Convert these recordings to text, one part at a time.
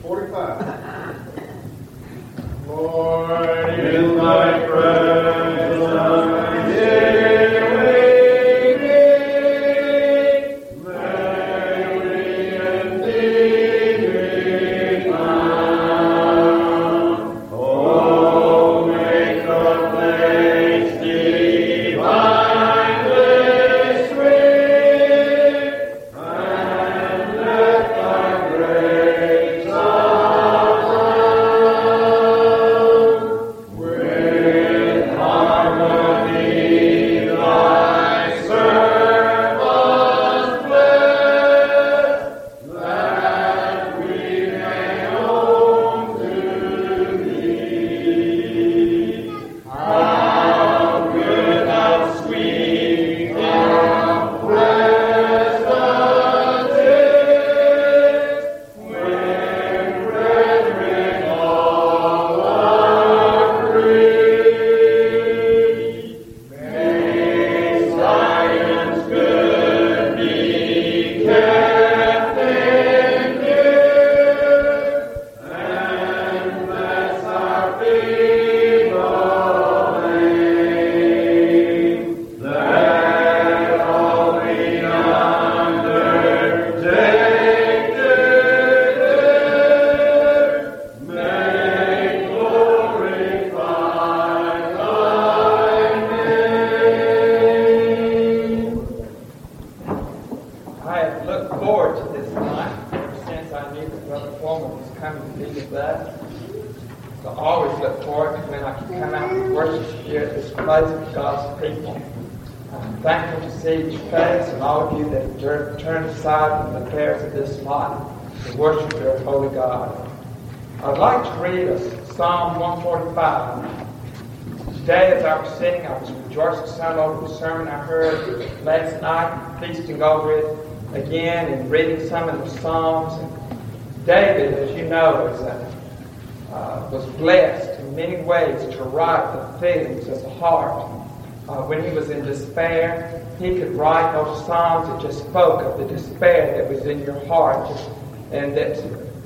45. Lord, in thy presence, I'd like to read Psalm 145. Today as I was sitting, I was rejoicing some over the sermon I heard last night, feasting over it again and reading some of the Psalms. And David, as you know, was blessed in many ways to write the feelings of the heart. When he was in despair, he could write those Psalms that just spoke of the despair that was in your heart, and that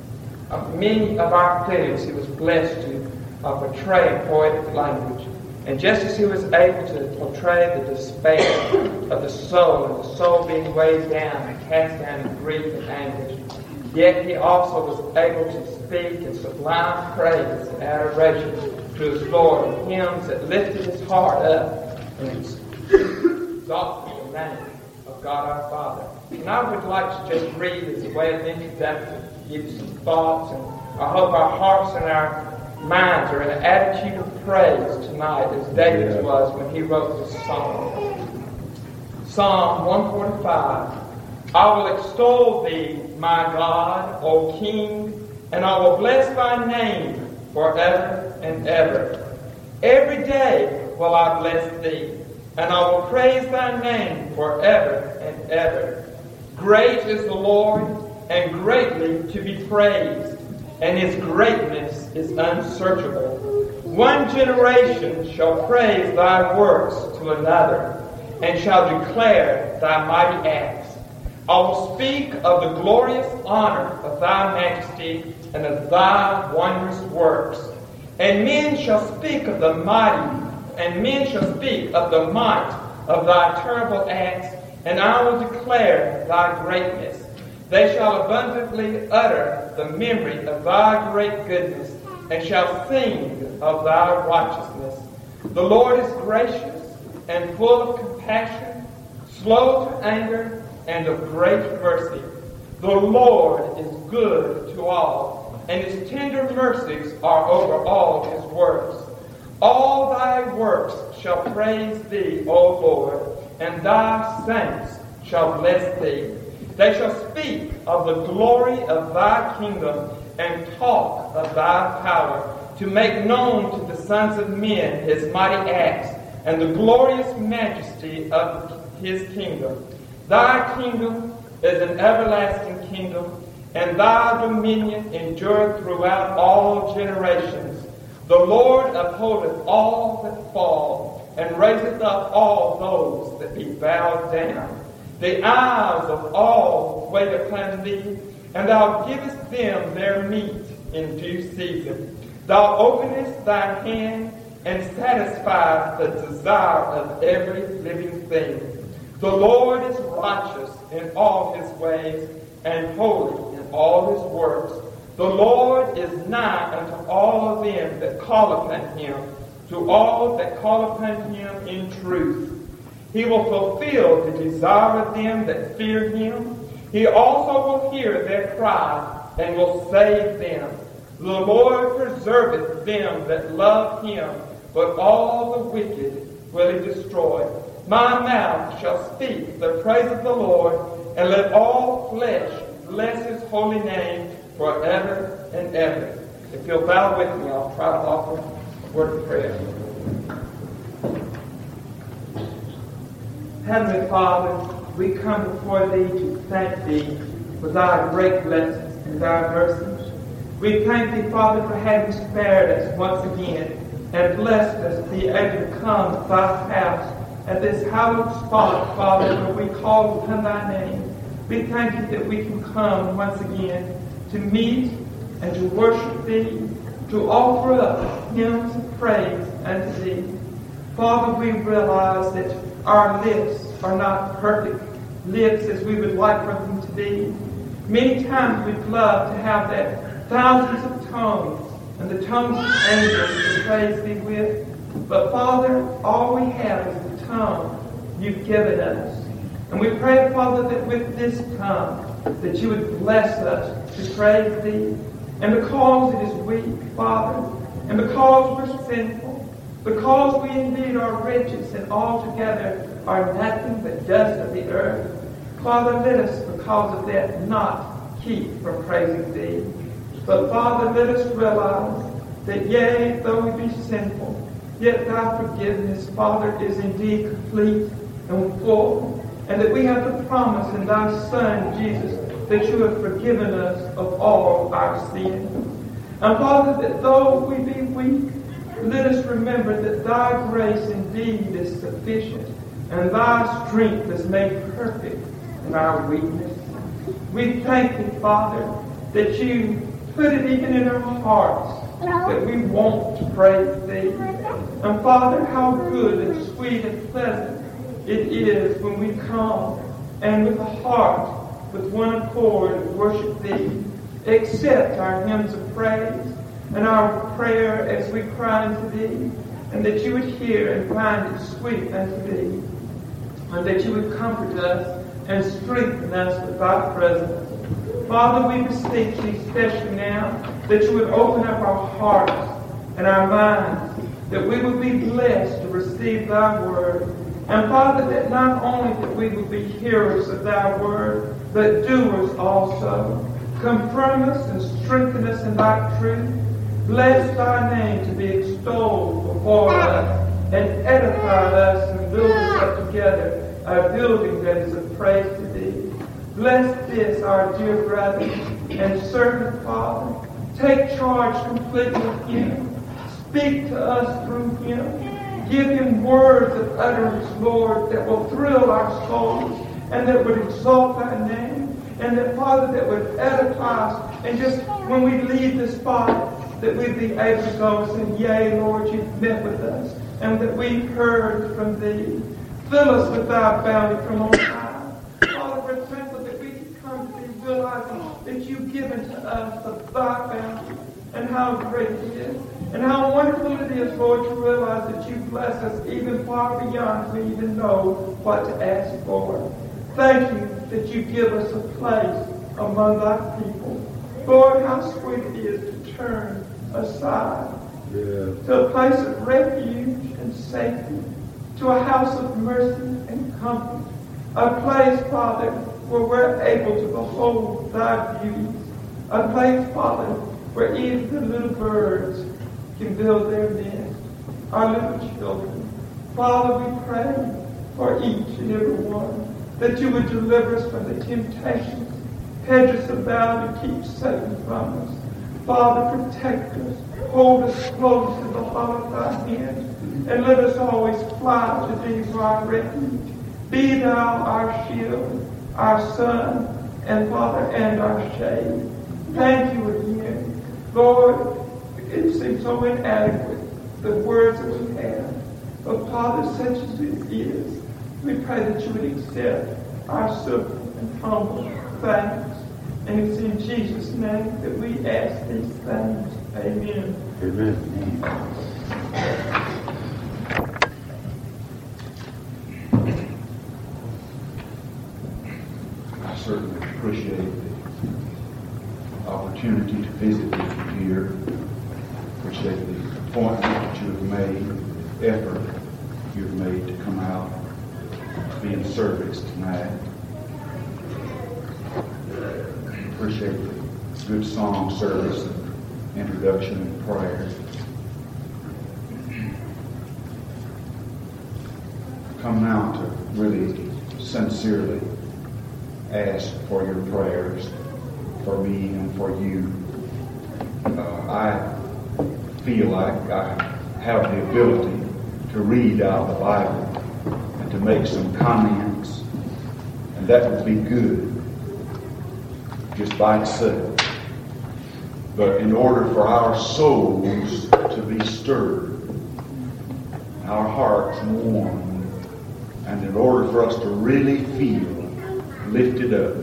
many of our feelings he was blessed to portray in poetic language. And just as he was able to portray the despair of the soul, and the soul being weighed down and cast down in grief and anguish, yet he also was able to speak in sublime praise and adoration to his Lord, in hymns that lifted his heart up and exalted the name of God our Father. And I would like to just read as a way of introduction, give you some thoughts, and I hope our hearts and our minds are in an attitude of praise tonight as David's was when he wrote this song. Psalm 145. I will extol thee, my God, O King, and I will bless thy name forever and ever. Every day will I bless thee, and I will praise thy name forever and ever. Great is the Lord, and greatly to be praised, and his greatness is unsearchable. One generation shall praise thy works to another, and shall declare thy mighty acts. I will speak of the glorious honor of thy majesty, and of thy wondrous works. And men shall speak of the mighty, and men shall speak of the might of thy terrible acts, and I will declare thy greatness. They shall abundantly utter the memory of thy great goodness, and shall sing of thy righteousness. The Lord is gracious and full of compassion, slow to anger, and of great mercy. The Lord is good to all, and his tender mercies are over all his works. All thy works shall praise thee, O Lord, and thy saints shall bless thee. They shall speak of the glory of thy kingdom, and talk of thy power, to make known to the sons of men his mighty acts, and the glorious majesty of his kingdom. Thy kingdom is an everlasting kingdom, and thy dominion endureth throughout all generations. The Lord upholdeth all that fall, and raiseth up all those that be bowed down. The eyes of all wait upon thee, and thou givest them their meat in due season. Thou openest thy hand and satisfiest the desire of every living thing. The Lord is righteous in all his ways and holy in all his works. The Lord is nigh unto all of them that call upon him, to all that call upon him in truth. He will fulfill the desire of them that fear him. He also will hear their cry and will save them. The Lord preserveth them that love him, but all the wicked will he destroy. My mouth shall speak the praise of the Lord, and let all flesh bless his holy name forever and ever. If you'll bow with me, I'll try to offer a word of prayer. Heavenly Father, we come before thee to thank thee for thy great blessings and thy mercies. We thank thee, Father, for having spared us once again and blessed us to be able to come to thy house at this hallowed spot, Father, where we call upon thy name. We thank you that we can come once again to meet and to worship thee, to offer up hymns of praise unto thee. Father, we realize that our lips are not perfect lips as we would like for them to be. Many times we'd love to have that thousands of tongues and the tongues of angels to praise thee with. But Father, all we have is the tongue you've given us. And we pray, Father, that with this tongue, that you would bless us to praise thee. And because it is weak, Father, and because we're sinful, because we indeed are wretched and altogether are nothing but dust of the earth, Father, let us, because of that, not keep from praising thee. But Father, let us realize that yea, though we be sinful, yet thy forgiveness, Father, is indeed complete and full, and that we have the promise in thy Son, Jesus, that you have forgiven us of all our sins. And Father, that though we be weak, let us remember that thy grace indeed is sufficient, and thy strength is made perfect in our weakness. We thank thee, Father, that you put it even in our hearts that we want to praise thee. And Father, how good and sweet and pleasant it is when we come and with a heart, with one accord, worship thee. Accept our hymns of praise and our prayer as we cry unto thee, and that you would hear and find it sweet unto thee, and that you would comfort us and strengthen us with thy presence. Father, we beseech thee especially now that you would open up our hearts and our minds, that we would be blessed to receive thy word. And Father, that not only that we would be hearers of thy word, but doers also. Confirm us and strengthen us in thy truth. Bless thy name to be extolled before us, and edify us and build us up together, a building that is of praise to thee. Bless this, our dear brother and servant, Father. Take charge completely of him. Speak to us through him. Give him words of utterance, Lord, that will thrill our souls and that would exalt thy name. And that, Father, that would edify us. And just when we leave this spot, that we'd be able to go and say, yea, Lord, you've met with us. And that we've heard from thee. Fill us with thy bounty from on high. Father, we're thankful that we can come to thee realizing that you've given to us of thy bounty and how great it is. And how wonderful it is, Lord, to realize that you bless us even far beyond we even know what to ask for. Thank you that you give us a place among thy people. Lord, how sweet it is to turn aside to a place of refuge and safety, to a house of mercy and comfort, a place, Father, where we're able to behold thy beauties, a place, Father, where even the little birds can build their nest, our little children. Father, we pray for each and every one, that you would deliver us from the temptations, hedge us about and keep Satan from us. Father, protect us, hold us close to the hollow of thy hand, and let us always fly to thee for our refuge. Be thou our shield, our sun, and Father, and our shade. Thank you again. Lord, it seems so inadequate, the words that we have. But Father, such as it is, we pray that you would accept our simple and humble thanks. And it's in Jesus' name that we ask these things. Amen. Amen. I certainly appreciate the opportunity to visit with you here. Appreciate the appointment that you have made, the effort you have made to come out to be in service tonight. Appreciate the good song service and introduction and prayer. Come now to really sincerely ask for your prayers for me and for you. I feel like I have the ability to read out the Bible and to make some comments, and that would be good just by itself. But in order for our souls to be stirred, our hearts warmed, and in order for us to really feel lifted up,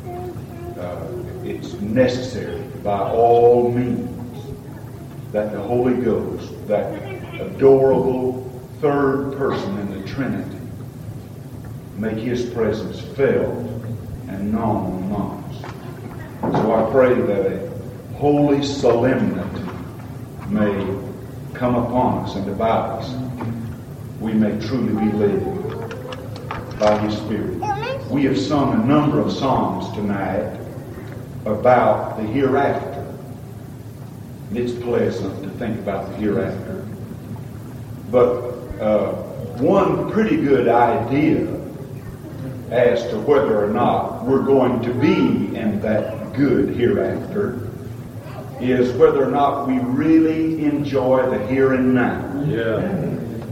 it's necessary by all means that the Holy Ghost, that adorable third person in the Trinity, make His presence felt and known among us. So I pray that a holy solemnity may come upon us and about us. We may truly be led by His Spirit. We have sung a number of songs tonight about the hereafter. And it's pleasant to think about the hereafter. But one pretty good idea as to whether or not we're going to be in that good hereafter is whether or not we really enjoy the here and now. Yeah.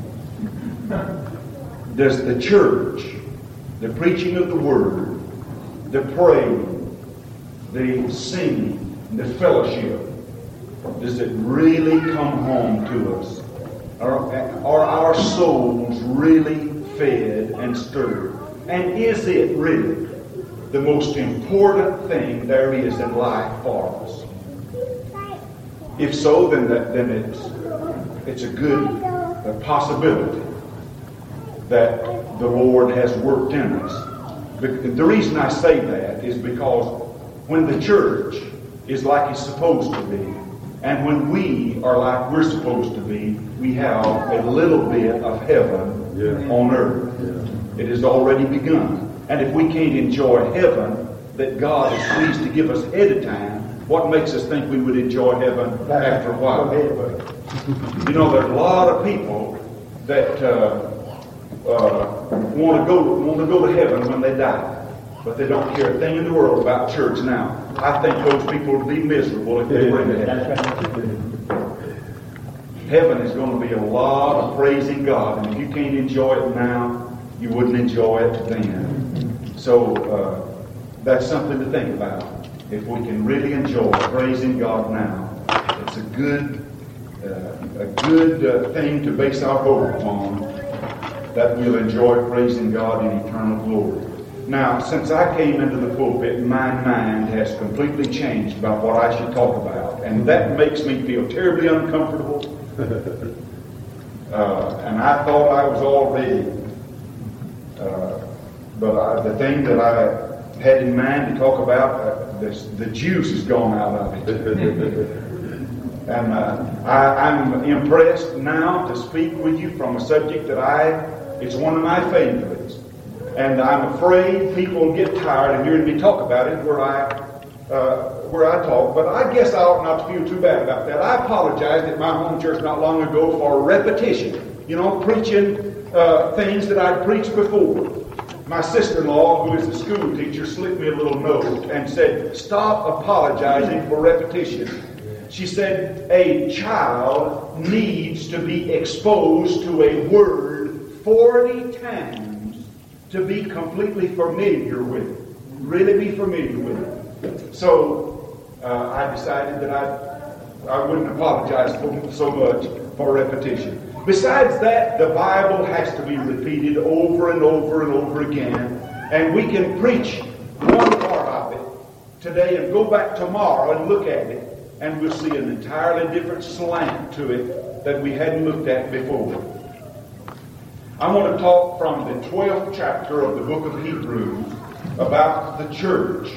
Does the church, the preaching of the Word, the praying, the singing, the fellowship, does it really come home to us? Are our souls really fed and stirred? And is it really the most important thing there is in life for us? If so, then it's a good possibility that the Lord has worked in us. The reason I say that is because when the church is like it's supposed to be, and when we are like we're supposed to be, we have a little bit of heaven on earth. Yeah. It has already begun. And if we can't enjoy heaven that God is pleased to give us ahead of time, what makes us think we would enjoy heaven after a while? You know, there's a lot of people that want to go to heaven when they die, but they don't care a thing in the world about church now. I think those people would be miserable if they were in heaven. Heaven is going to be a lot of praising God, and if you can't enjoy it now, you wouldn't enjoy it then. So that's something to think about. If we can really enjoy praising God now, it's a good thing to base our hope upon, that we'll enjoy praising God in eternal glory. Now, since I came into the pulpit, my mind has completely changed about what I should talk about, and that makes me feel terribly uncomfortable. And I thought I was all ready, but the thing that I had in mind to talk about, the juice has gone out of it. And I'm impressed now to speak with you from a subject that it's one of my favorites. And I'm afraid people will get tired of hearing me talk about it where I talk. But I guess I ought not to feel too bad about that. I apologized at my home church not long ago for repetition. You know, preaching things that I'd preached before. My sister-in-law, who is a school teacher, slipped me a little note and said, "Stop apologizing for repetition." She said, a child needs to be exposed to a word 40 times to be completely familiar with it. really be familiar with it. So I decided that I wouldn't apologize so much for repetition. Besides that, the Bible has to be repeated over and over and over again. And we can preach one part of it today and go back tomorrow and look at it, and we'll see an entirely different slant to it that we hadn't looked at before. I want to talk from the 12th chapter of the book of Hebrews about the church.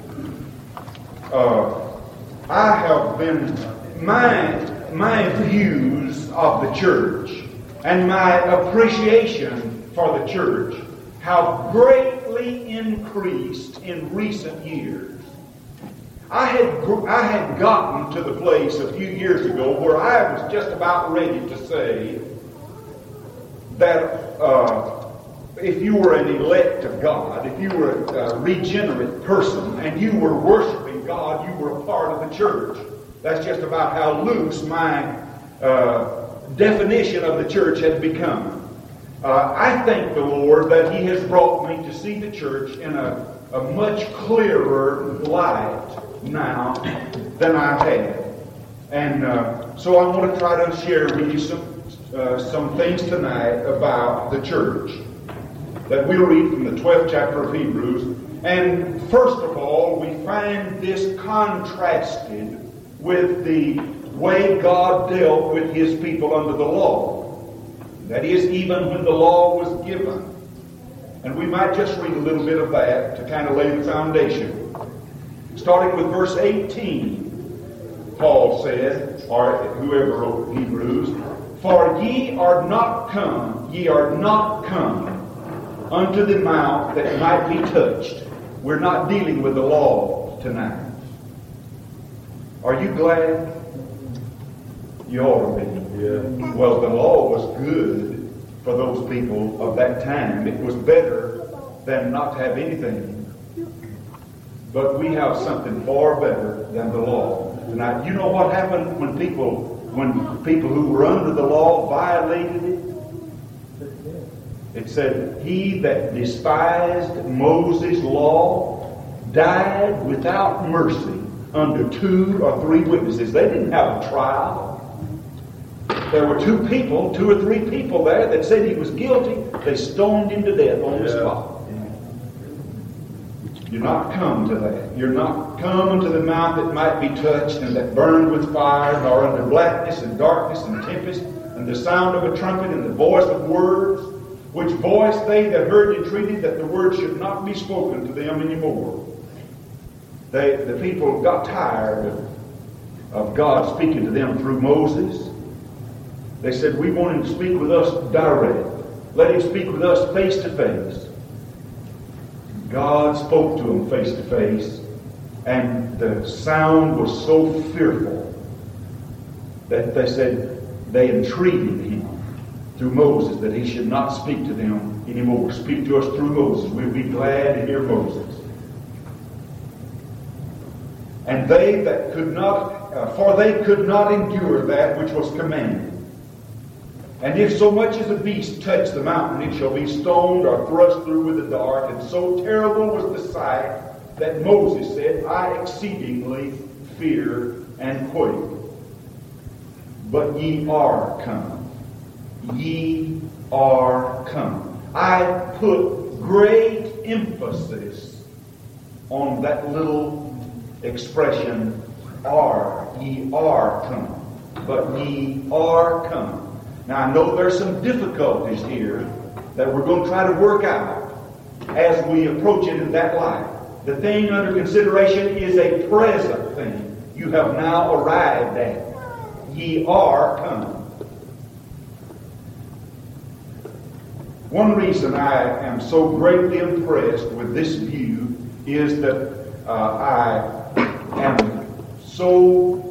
I have been, my views of the church and my appreciation for the church have greatly increased in recent years. I had gotten to the place a few years ago where I was just about ready to say that if you were an elect of God, if you were a regenerate person, and you were worshiping God, you were a part of the church. That's just about how loose my definition of the church had become. I thank the Lord that He has brought me to see the church in a much clearer light now than I had. And so I want to try to share with you some things tonight about the church that we'll read from the 12th chapter of Hebrews. And first of all, we find this contrasted with the way God dealt with His people under the law. That is, even when the law was given. And we might just read a little bit of that to kind of lay the foundation. Starting with verse 18, Paul said, or whoever wrote Hebrews, "For ye are not come unto the mount that might be touched." We're not dealing with the law tonight. Are you glad? You ought to be. Yeah. Well, the law was good for those people of that time. It was better than not to have anything. But we have something far better than the law tonight. You know what happened when people who were under the law violated it? It said, "He that despised Moses' law died without mercy under 2 or 3 witnesses." They didn't have a trial. There were 2 or 3 people there that said he was guilty. They stoned him to death on the spot. You're not come to that. You're not come unto the mount that might be touched and that burned with fire, nor under blackness and darkness and tempest, and the sound of a trumpet and the voice of words, which voice they that heard entreated that the word should not be spoken to them anymore. The people got tired of God speaking to them through Moses. They said, "We want Him to speak with us direct. Let Him speak with us face to face." God spoke to them face to face, and the sound was so fearful that they said they entreated Him through Moses that He should not speak to them anymore. Speak to us through Moses. We'll be glad to hear Moses. And they that could not, for they could not endure that which was commanded. And if so much as a beast touch the mountain, it shall be stoned or thrust through with a dart. And so terrible was the sight that Moses said, "I exceedingly fear and quake." But ye are come. Ye are come. I put great emphasis on that little expression, "are." Ye are come. But ye are come. Now, I know there's some difficulties here that we're going to try to work out as we approach it in that light. The thing under consideration is a present thing. You have now arrived at. Ye are come. One reason I am so greatly impressed with this view is that I am so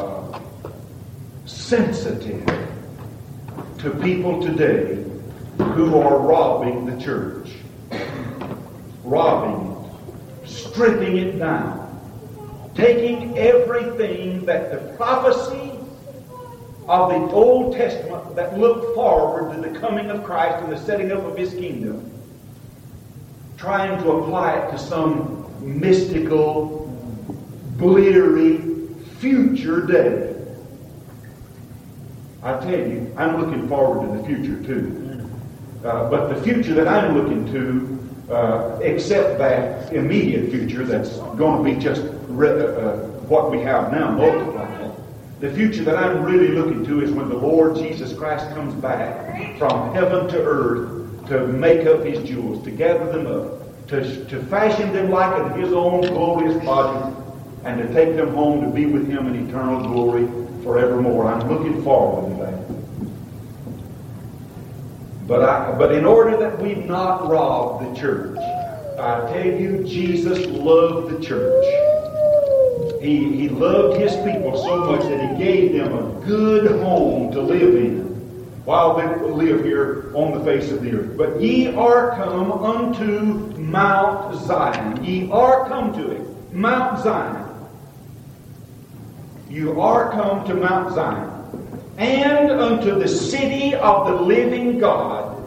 sensitive to people today who are robbing the church. Robbing it. Stripping it down. Taking everything that the prophecy of the Old Testament that looked forward to the coming of Christ and the setting up of His kingdom, trying to apply it to some mystical, bleary future day. I tell you, I'm looking forward to the future too. But the future that I'm looking to, except that immediate future that's going to be just what we have now multiplied, the future that I'm really looking to is when the Lord Jesus Christ comes back from heaven to earth to make up His jewels, to gather them up, to fashion them like in His own glorious body, and to take them home to be with Him in eternal glory forevermore. I'm looking forward to that. But in order that we not rob the church, I tell you, Jesus loved the church. He loved His people so much that He gave them a good home to live in while they live here on the face of the earth. But ye are come unto Mount Zion. Ye are come to it. Mount Zion. You are come to Mount Zion. And unto the city of the living God.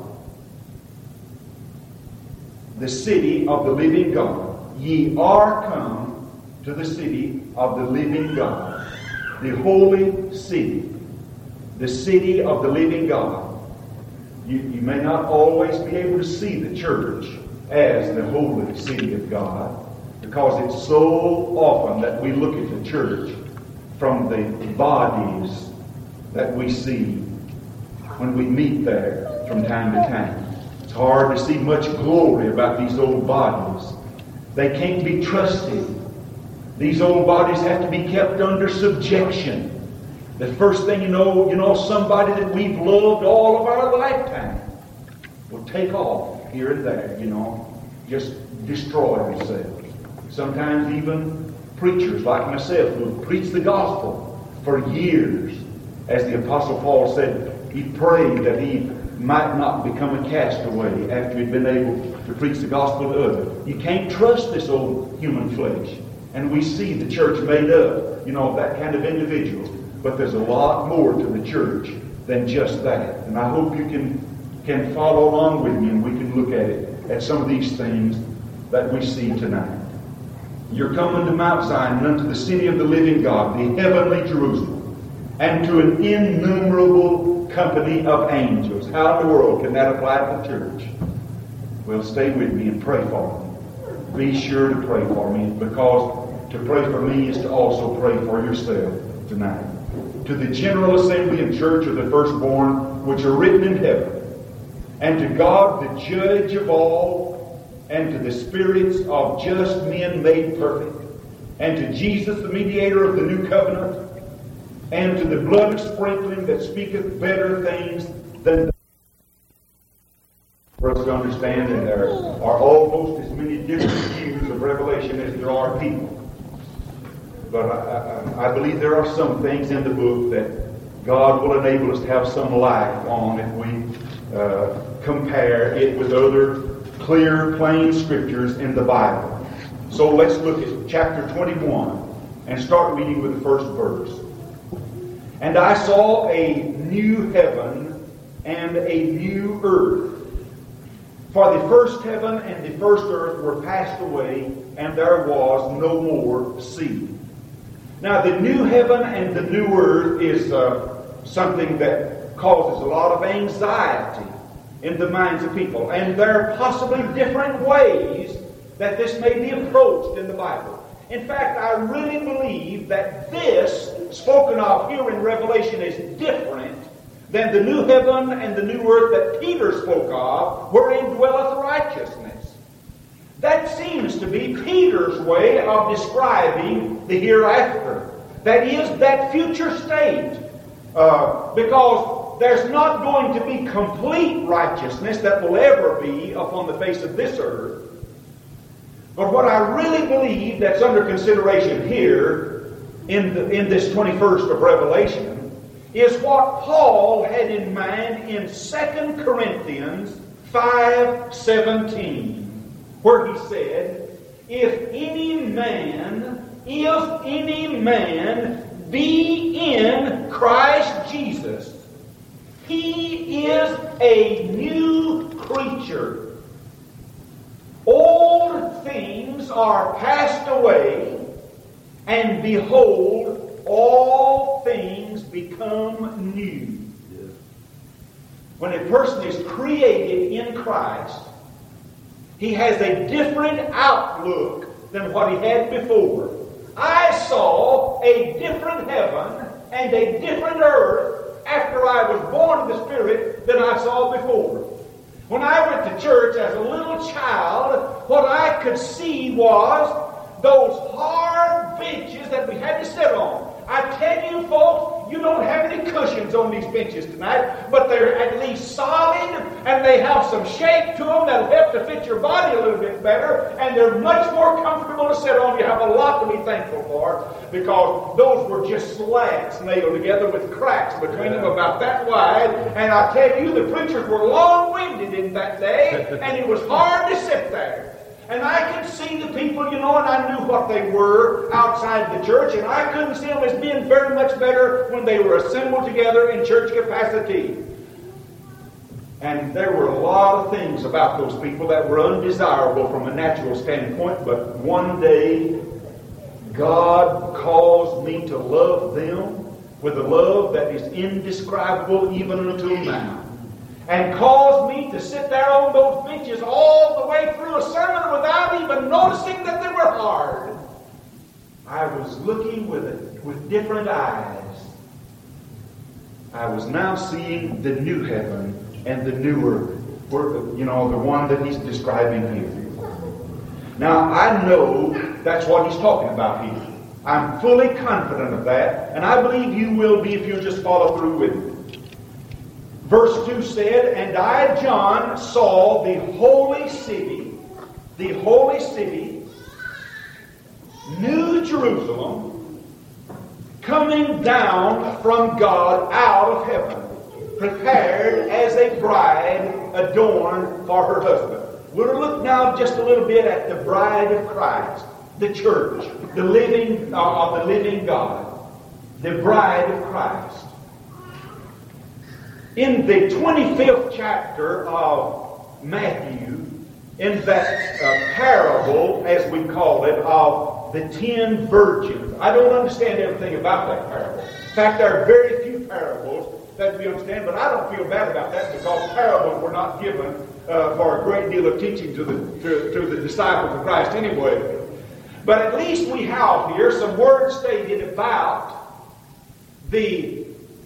The city of the living God. Ye are come to the city of the living God. The holy city. The city of the living God. You may not always be able to see the church as the holy city of God, because it's so often that we look at the church from the bodies that we see when we meet there from time to time. It's hard to see much glory about these old bodies. They can't be trusted. These old bodies have to be kept under subjection. The first thing you know, somebody that we've loved all of our lifetime will take off here and there, just destroy themselves. Sometimes even preachers like myself who have preached the gospel for years. As the Apostle Paul said, he prayed that he might not become a castaway after he'd been able to preach the gospel to others. You can't trust this old human flesh. And we see the church made up, of that kind of individual. But there's a lot more to the church than just that. And I hope you can follow along with me and we can look at it, at some of these things that we see tonight. You're coming to Mount Zion and unto the city of the living God, the heavenly Jerusalem, and to an innumerable company of angels. How in the world can that apply to the church? Well, stay with me and pray for me. Be sure to pray for me, because to pray for me is to also pray for yourself tonight. To the general assembly and church of the firstborn, which are written in heaven, and to God the judge of all, and to the spirits of just men made perfect, and to Jesus the mediator of the new covenant, and to the blood of sprinkling that speaketh better things than for us to understand that there are almost as many different views of Revelation as there are people. But I believe there are some things in the book that God will enable us to have some light on if we compare it with other clear, plain scriptures in the Bible. So let's look at chapter 21 and start reading with the first verse. And I saw a new heaven and a new earth. For the first heaven and the first earth were passed away, and there was no more sea. Now, the new heaven and the new earth is something that causes a lot of anxiety in the minds of people. And there are possibly different ways that this may be approached in the Bible. In fact, I really believe that this, spoken of here in Revelation, is different than the new heaven and the new earth that Peter spoke of, wherein dwelleth righteousness. That seems to be Peter's way of describing the hereafter. That is, that future state. Because there's not going to be complete righteousness that will ever be upon the face of this earth. But what I really believe that's under consideration here in this 21st of Revelation is what Paul had in mind in 2 Corinthians 5:17. Where he said, if any man be in Christ Jesus, he is a new creature. Old things are passed away, and behold, all things become new. When a person is created in Christ, he has a different outlook than what he had before. I saw a different heaven and a different earth after I was born of the Spirit than I saw before. When I went to church as a little child, what I could see was those hard benches that we had to sit on. I tell you folks, you don't have any cushions on these benches tonight, but they're at least solid, and they have some shape to them that'll help to fit your body a little bit better, and they're much more comfortable to sit on. You have a lot to be thankful for, because those were just slats nailed together with cracks between them about that wide, and I tell you, the preachers were long-winded in that day, and it was hard to sit there. And I could see the people, and I knew what they were outside the church, and I couldn't see them as being very much better when they were assembled together in church capacity. And there were a lot of things about those people that were undesirable from a natural standpoint, but one day God caused me to love them with a love that is indescribable even until now. And caused me to sit there on those benches all the way through a sermon without even noticing that they were hard. I was looking with different eyes. I was now seeing the new heaven and the new earth, the one that he's describing here. Now, I know that's what he's talking about here. I'm fully confident of that, and I believe you will be if you'll just follow through with me. Verse 2 said, "And I, John, saw the holy city, New Jerusalem, coming down from God out of heaven, prepared as a bride adorned for her husband." We'll look now just a little bit at the bride of Christ, the church, the living God, the bride of Christ. In the 25th chapter of Matthew, in that parable, as we call it, of the 10 virgins. I don't understand everything about that parable. In fact, there are very few parables that we understand, but I don't feel bad about that, because parables were not given for a great deal of teaching to the disciples of Christ anyway. But at least we have here some words stated about the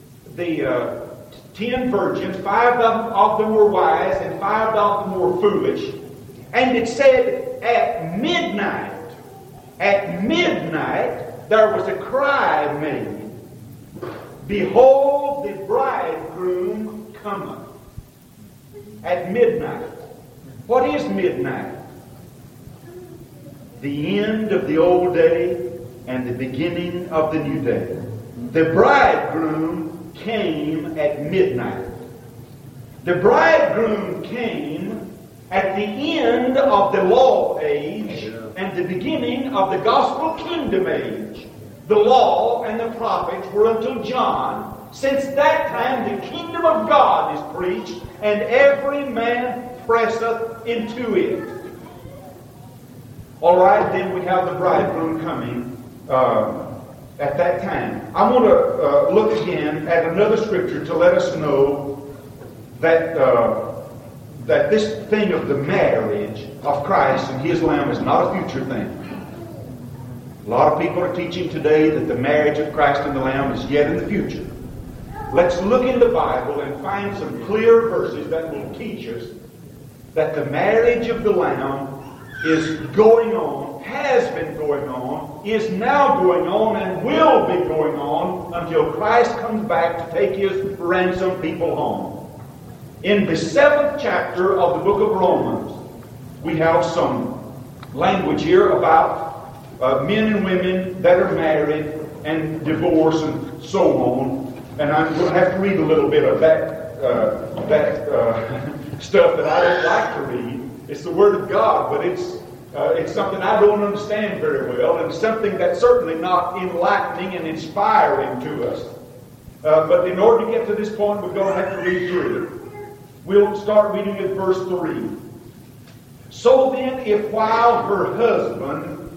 10 virgins. 5 of them were wise, and 5 of them were foolish. And it said, at midnight, there was a cry made, "Behold, the bridegroom cometh." At midnight. What is midnight? The end of the old day and the beginning of the new day. The bridegroom came at midnight. The bridegroom came at the end of the law age and the beginning of the gospel kingdom age. The law and the prophets were until John. Since that time the kingdom of God is preached, and every man presseth into it. All right, then we have the bridegroom coming at that time. I want to look again at another scripture to let us know that that this thing of the marriage of Christ and His Lamb is not a future thing. A lot of people are teaching today that the marriage of Christ and the Lamb is yet in the future. Let's look in the Bible and find some clear verses that will teach us that the marriage of the Lamb is going on, has been going on, is now going on, and will be going on until Christ comes back to take His ransomed people home. In the 7th chapter of the book of Romans, we have some language here about men and women that are married and divorced and so on. And I'm going to have to read a little bit of that stuff that I don't like to read. It's the Word of God, but it's something I don't understand very well, and something that's certainly not enlightening and inspiring to us. But in order to get to this point, we're going to have to read through it. We'll start reading at verse 3. So then, if while her husband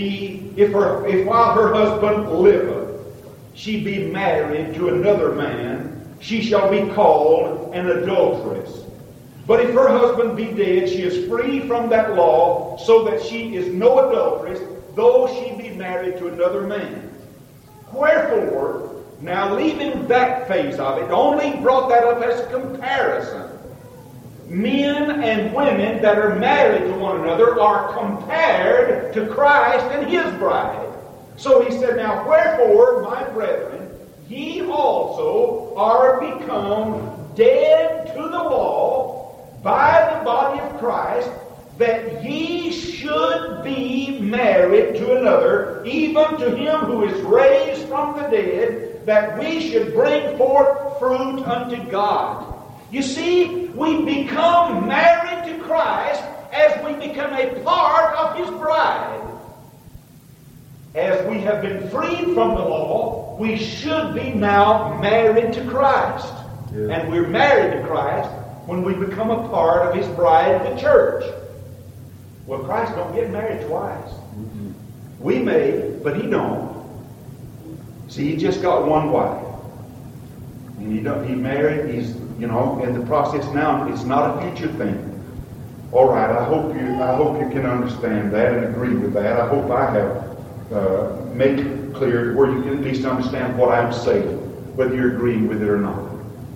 liveth, she be married to another man, she shall be called an adulteress. But if her husband be dead, she is free from that law, so that she is no adulteress, though she be married to another man. Wherefore, now leaving that phase of it, only brought that up as a comparison. Men and women that are married to one another are compared to Christ and His bride. So he said, now wherefore, my brethren, ye also are become dead to the law by the body of Christ, that ye should be married to another, even to him who is raised from the dead, that we should bring forth fruit unto God. You see, we become married to Christ as we become a part of His bride. As we have been freed from the law, we should be now married to Christ. Yeah. And we're married to Christ when we become a part of His bride, the church. Well, Christ don't get married twice. Mm-hmm. We may, but He don't. See, He just got one wife. And he married, he's, in the process now. It's not a future thing. All right, I hope you can understand that and agree with that. I hope I have made it clear where you can at least understand what I'm saying, whether you're agreeing with it or not.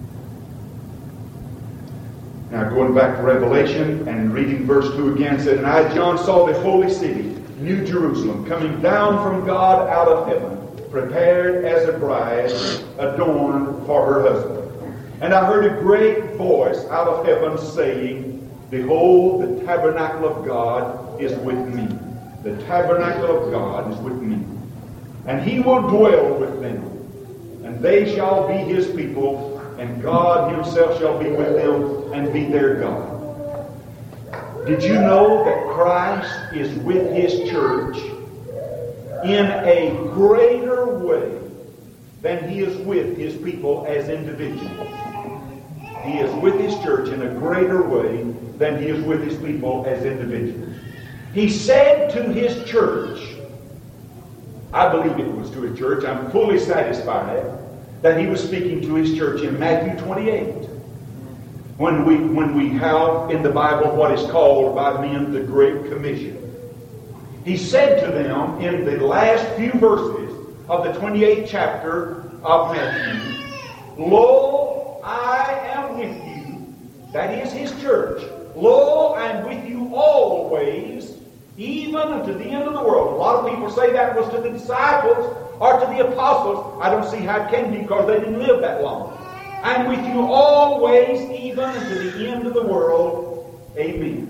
Now, going back to Revelation and reading verse 2 again, said, And I, John, saw the holy city, New Jerusalem, coming down from God out of heaven, prepared as a bride, adorned for her husband. And I heard a great voice out of heaven saying, Behold, the tabernacle of God is with me. The tabernacle of God is with me. And He will dwell with them. And they shall be His people, and God Himself shall be with them and be their God. Did you know that Christ is with His church in a greater way than He is with His people as individuals? He is with His church in a greater way than He is with His people as individuals. He said to His church, I believe it was to His church, I'm fully satisfied that He was speaking to His church in Matthew 28. When we have in the Bible what is called by men the Great Commission. He said to them in the last few verses of the 28th chapter of Matthew, Lo, I am with you. That is His church. Lo, I am with you always, even unto the end of the world. A lot of people say that was to the disciples or to the apostles. I don't see how it can be because they didn't live that long. I am with you always, even unto the end of the world. Amen.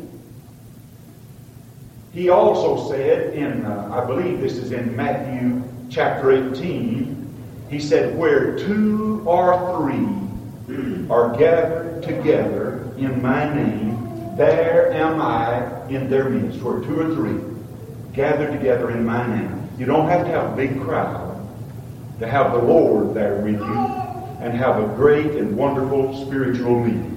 He also said in, I believe this is in Matthew chapter 18, He said, Where 2 or 3 are gathered together in my name, there am I in their midst. Where 2 or 3 gathered together in my name. You don't have to have a big crowd to have the Lord there with you and have a great and wonderful spiritual meeting.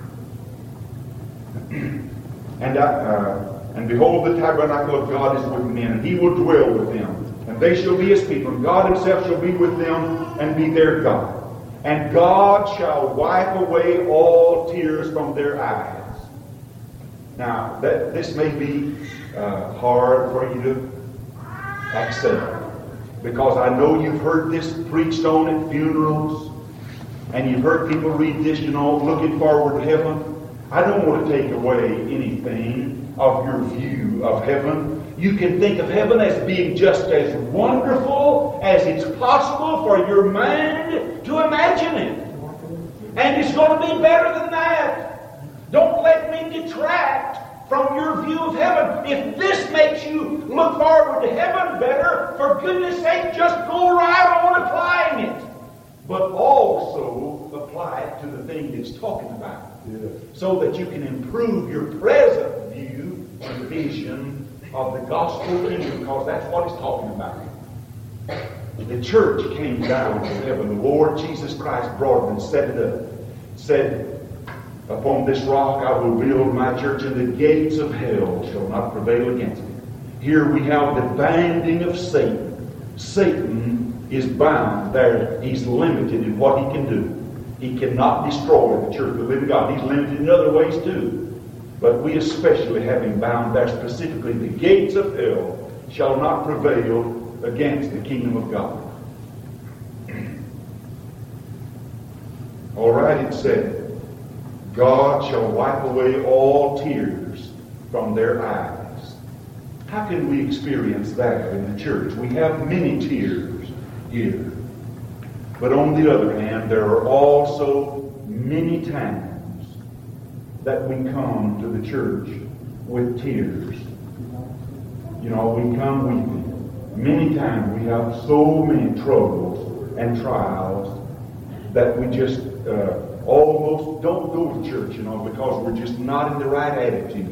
And behold, the tabernacle of God is with men, and He will dwell with them, and they shall be His people, and God Himself shall be with them and be their God. And God shall wipe away all tears from their eyes. Now, this may be hard for you to accept, because I know you've heard this preached on at funerals, and you've heard people read this, looking forward to heaven. I don't want to take away anything of your view of heaven. You can think of heaven as being just as wonderful as it's possible for your mind to imagine it. And it's going to be better than that. Don't let me detract from your view of heaven. If this makes you look forward to heaven better, for goodness sake, just go right on applying it. But also apply it to the thing it's talking about. Yeah. So that you can improve your present view and vision of the gospel kingdom, because that's what it's talking about. The church came down from heaven. The Lord Jesus Christ brought it and set it up. Said, Upon this rock I will build my church, and the gates of hell shall not prevail against it. Here we have the binding of Satan. Satan is bound there. He's limited in what he can do. He cannot destroy the church of the living God. He's limited in other ways too. But we especially have him bound there specifically. The gates of hell shall not prevail against the kingdom of God. All right, it said, God shall wipe away all tears from their eyes. How can we experience that in the church? We have many tears here. But on the other hand, there are also many times that we come to the church with tears. You know, we come weeping. Many times we have so many troubles and trials that we just almost don't go to church, you know, because we're just not in the right attitude.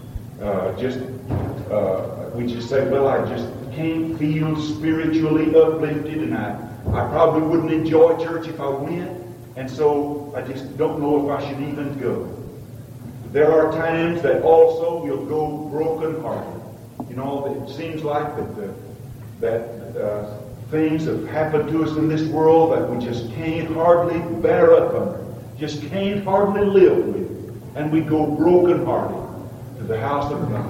We just say, well, I just can't feel spiritually uplifted, and I probably wouldn't enjoy church if I went, and so I just don't know if I should even go. There are times that also we'll go broken-hearted. You know, it seems like that things have happened to us in this world that we just can't hardly bear up under, just can't hardly live with, and we go broken-hearted to the house of God.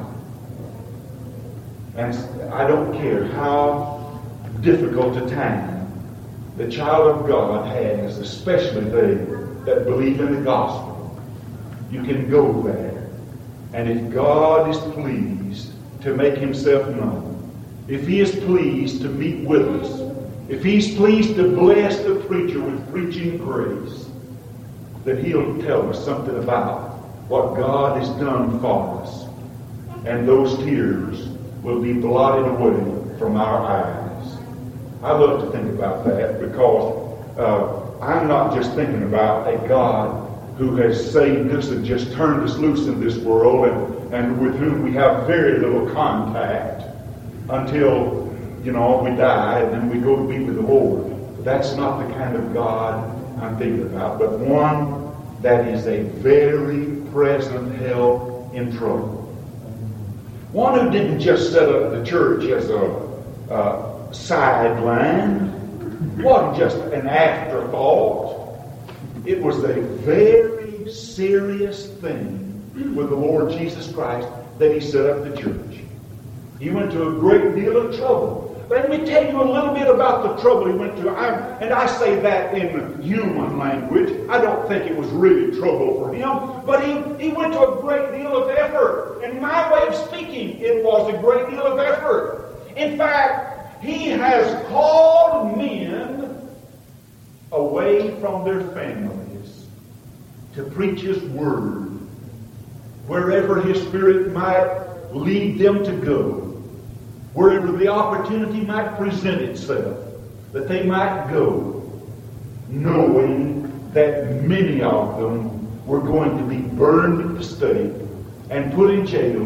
And I don't care how difficult a time the child of God has, especially they that believe in the gospel. You can go there, and if God is pleased to make himself known, if he is pleased to meet with us, if he's pleased to bless the preacher with preaching grace, then he'll tell us something about what God has done for us, and those tears will be blotted away from our eyes. I love to think about that because I'm not just thinking about a God who has saved us and just turned us loose in this world and with whom we have very little contact until, you know, we die and then we go to be with the Lord. That's not the kind of God I'm thinking about, but one that is a very present help in trouble. One who didn't just set up the church as a sideline, wasn't just an afterthought. It was a very serious thing with the Lord Jesus Christ that he set up the church. He went to a great deal of trouble. Let me tell you a little bit about the trouble he went to. And I say that in human language. I don't think it was really trouble for him. But he went to a great deal of effort. In my way of speaking, it was a great deal of effort. In fact, he has called men away from their families to preach his word wherever his Spirit might lead them to go. Wherever the opportunity might present itself, that they might go, knowing that many of them were going to be burned at the stake and put in jail.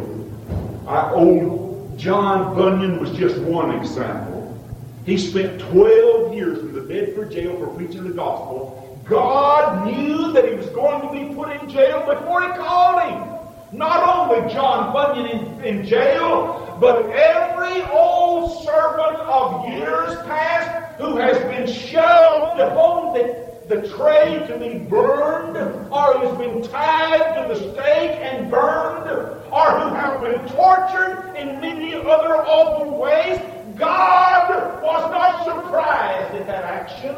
Old John Bunyan was just one example. He spent 12 years in the Bedford jail for preaching the gospel. God knew that he was going to be put in jail before he called him. Not only John Bunyan in jail, but every old servant of years past who has been shoved upon the tray to be burned, or who's been tied to the stake and burned, or who have been tortured in many other awful ways, God was not surprised at that action.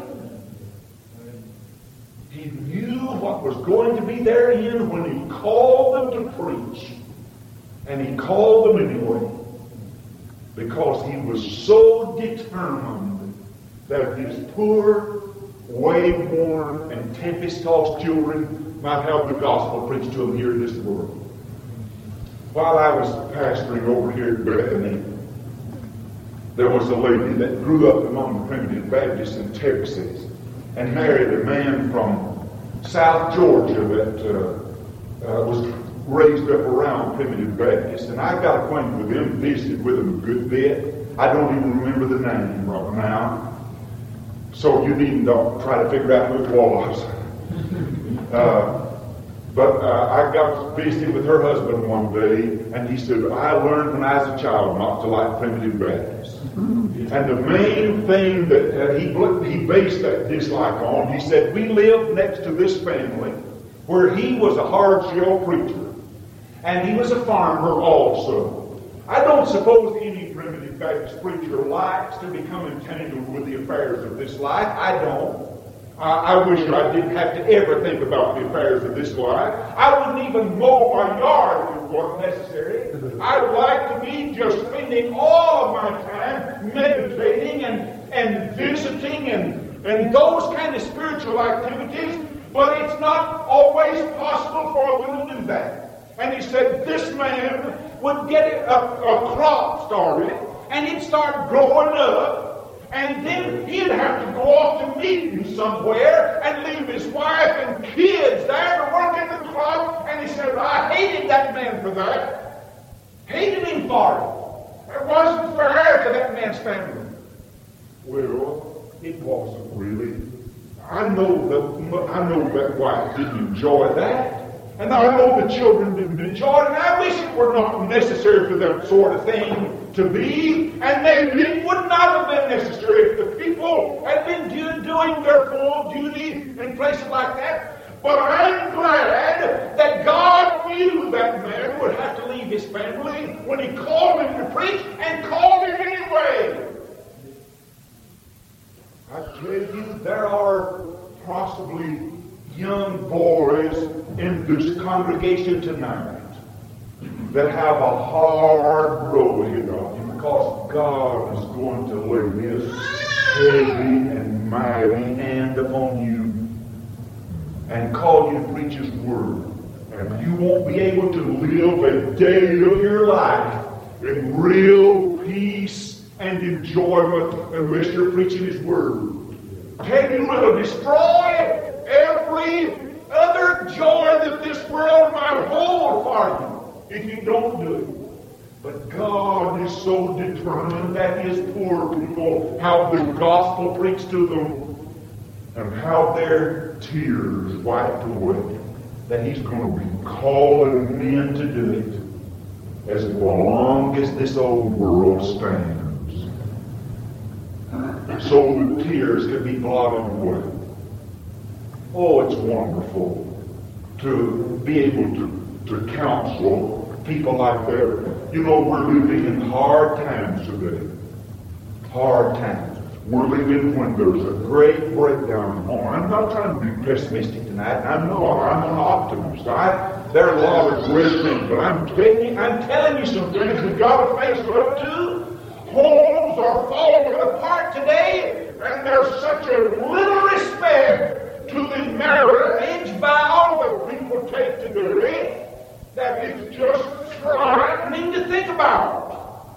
He knew what was going to be therein when he called them to preach. And he called them anyway. Because he was so determined that his poor, wayworn, and tempest-tossed children might have the gospel preached to them here in this world. While I was pastoring over here at Bethany, there was a lady that grew up among the Primitive Baptists in Texas and married a man from South Georgia that was raised up around Primitive Baptists. And I got acquainted with him, visited with him a good bit. I don't even remember the name right now. So you needn't try to figure out who it was. But I got to visit with her husband one day, and he said, I learned when I was a child not to like primitive grass. And the main thing that he based that dislike on, he said, we lived next to this family where he was a hard-shell preacher, and he was a farmer also. I don't suppose any primitive Baptist preacher likes to become entangled with the affairs of this life. I don't. I wish I didn't have to ever think about the affairs of this life. I wouldn't even mow my yard if it wasn't necessary. I'd like to be just spending all of my time meditating and visiting and those kind of spiritual activities, but it's not always possible for a woman to do that. And he said this man would get a crop started, and it'd start growing up, and then he'd have to go off to meeting somewhere and leave his wife and kids there to work in the crop. And he said, I hated that man for that. Hated him for it. It wasn't fair to that man's family. Well, it wasn't really. I know that wife didn't enjoy that. And I know the children didn't enjoy it, and I wish it were not necessary for that sort of thing to be, and maybe it would not have been necessary if the people had been doing their full duty in places like that. But I'm glad that God knew that man would have to leave his family when he called him to preach, and called him anyway. I tell you, there are possibly young boys in this congregation tonight that have a hard road ahead of you, because God is going to lay His heavy and mighty hand upon you and call you to preach His word. And you won't be able to live a day of your life in real peace and enjoyment unless you're preaching His word. Tell you, it'll destroy every other joy that this world might hold for you if you don't do it. But God is so determined that His poor people have the gospel preached to them and have their tears wiped away, that He's going to be calling men to do it as long as this old world stands, so the tears can be blotted away. Oh, it's wonderful to be able to counsel people like that. You know, we're living in hard times today. Hard times. We're living when there's a great breakdown. Oh, I'm not trying to be pessimistic tonight. I'm an optimist. There are a lot of great things, but I'm telling you some things we've got to face up to. Homes are falling apart today, and there's such a little respect to the marriage vow that people take today that it's just frightening to think about.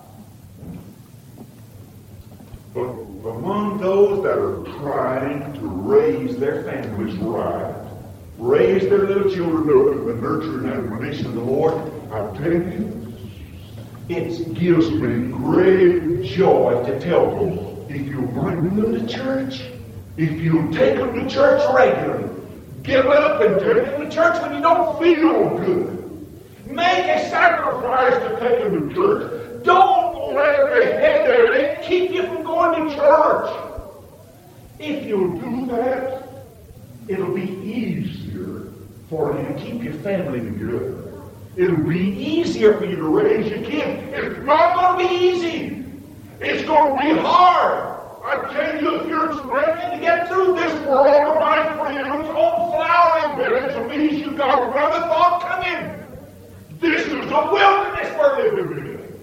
But among those that are trying to raise their families right, raise their little children up in the nurture and admonition of the Lord, I tell you, it gives me great joy to tell them, if you bring them to church, if you take them to church regularly, get up and take them to church when you don't feel good. Make a sacrifice to take them to church. Don't let a headache keep you from going to church. If you'll do that, it'll be easier for you to keep your family together. It'll be easier for you to raise your kids. It's not going to be easy. It's going to be hard. I tell you, if you're ready to get through this world, my friends, on flowering beds, at least you've got another thought coming. This is a wilderness we're living in.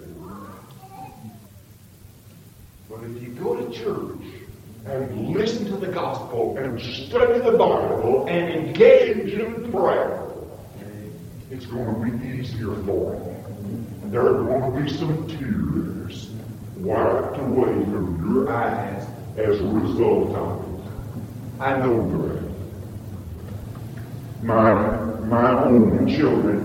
But if you go to church and listen to the gospel and study the Bible and engage in prayer, it's going to be easier for you. And there are going to be some tears wiped away from your eyes as a result of it. I know that. My own children,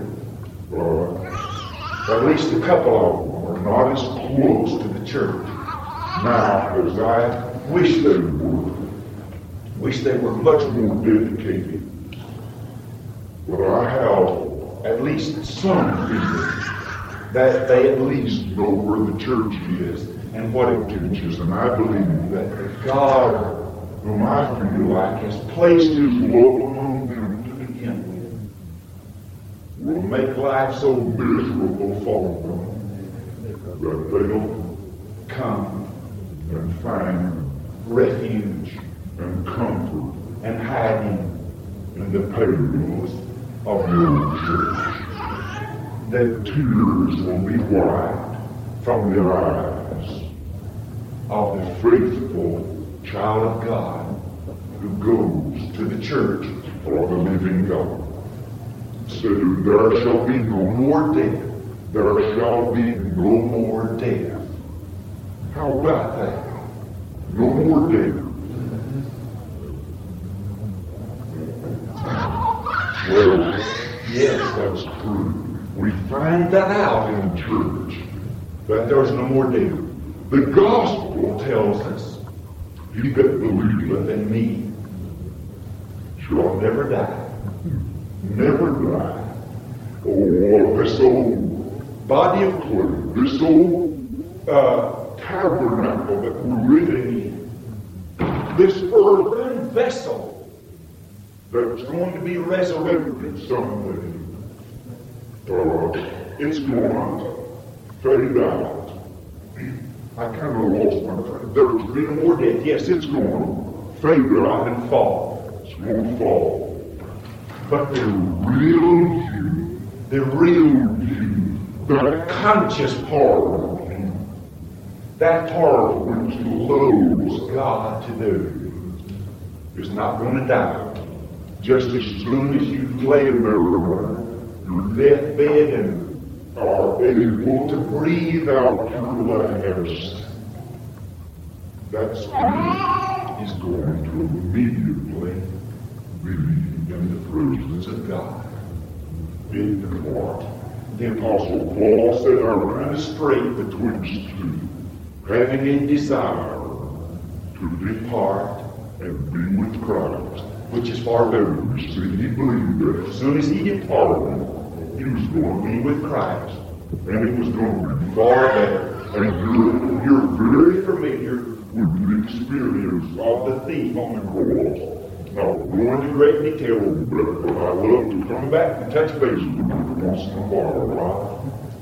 at least a couple of them, are not as close to the church now as I wish they would. Wish they were much more dedicated. But I have at least some feeling that they at least know where the church is and what it teaches. And I believe that God, whom I feel like has placed his love among them to begin with, will make life so miserable for them that they'll come and find refuge and comfort and hiding in the pales of your church. That tears will be wiped from the eyes of the faithful child of God who goes to the church for the living God. So there shall be no more death. There shall be no more death. How about that? No more death. Well, yes, that's true. We find that out in the church, that there's no more death. The gospel tells us, he that believeth in me shall never die. Never die. Oh, this old body of clay, this old tabernacle that we're living in, this earthen vessel that's going to be resurrected someday. It's going to fade out. I kind of lost my train. There's been more death. Yes, it's going to fade out and fall. It's going to fall. But the real you, that conscious part of you, that part which loves God to do, is not going to die. Just as soon as you lay in there, your deathbed and are able to breathe out your last, that spirit is going to immediately be in the presence of God. In the heart. The Apostle Paul said, I ran a strait betwixt two, having a desire to depart and be with Christ, which is far better. You see, he believed that as soon as he departed, he was going to be with Christ, and it was going to be far better. And you're very familiar with the experience of the thief on the cross. Now, go into great detail, but I love to come back and touch base with you once in a while, right?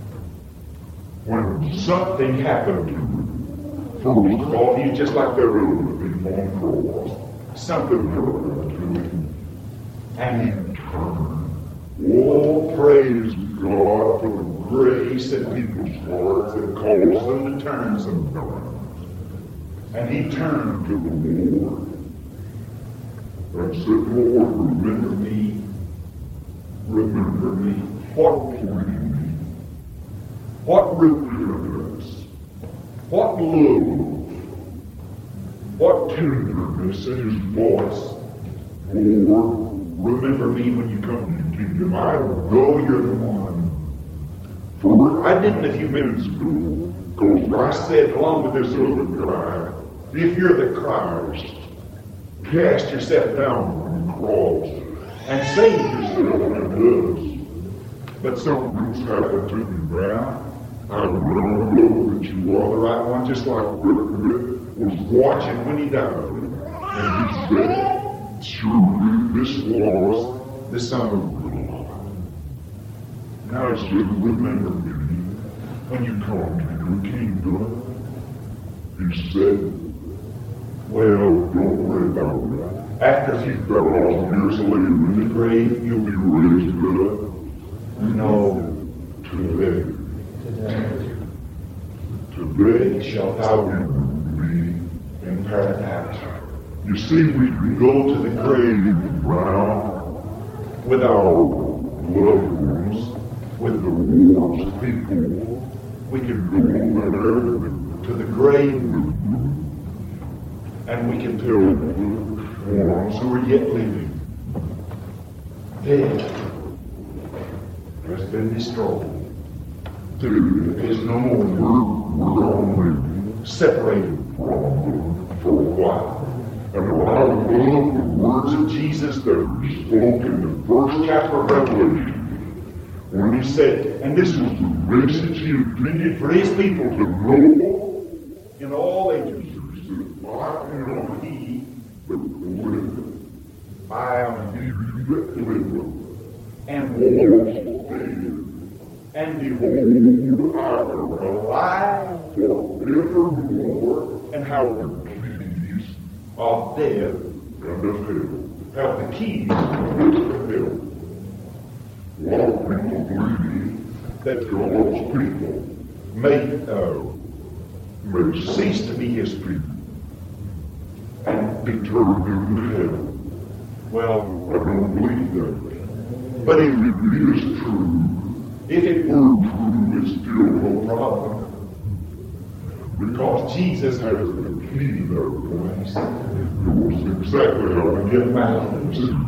When something happened to him, first of all, he's just like the other people on the cross. Something happened to him, and he turned. Oh, praise God for the grace in people's hearts that calls them to turn sometimes. And he turned to the Lord and said, Lord, remember me. Remember me. What pleading? What repentance? What love? What tenderness in his voice. Lord, remember me when you come to the kingdom. I know you're the one. For I didn't a few minutes ago, because I said along with this other guy, if you're the Christ, cast yourself down on the cross and save yourself and does. But something's happened to me, Brown. I know that you are the right one, just like Rick was watching when he died. And he said, surely this was the Son of God. Now I said, remember me when you come to your kingdom. He said, well, don't worry about it. After 2,000 years later in the grave, you'll be raised up. No, today. Today shalt thou be in paradise. You see, we can go to the grave now with our loved ones, with the wars people. We can go there to the grave, and we can tell the ones who are yet living, death has been destroyed. There is no more. We're only separated from them for a while. And I love the words of Jesus that are spoken in the first chapter of Revelation, when he said, and this was the message he intended for his people to know in all ages. He said, I am he that liveth. I am he that liveth, and was dead. And behold, I am alive forevermore, and have the keys of death and of hell. Have the keys of hell. A lot of people believe that God's people may cease to be his people and be turned into hell. Well, I don't believe that. But if it is true, if it were true, it's still no problem. Because Jesus has the key to their place. It was exactly how we get back.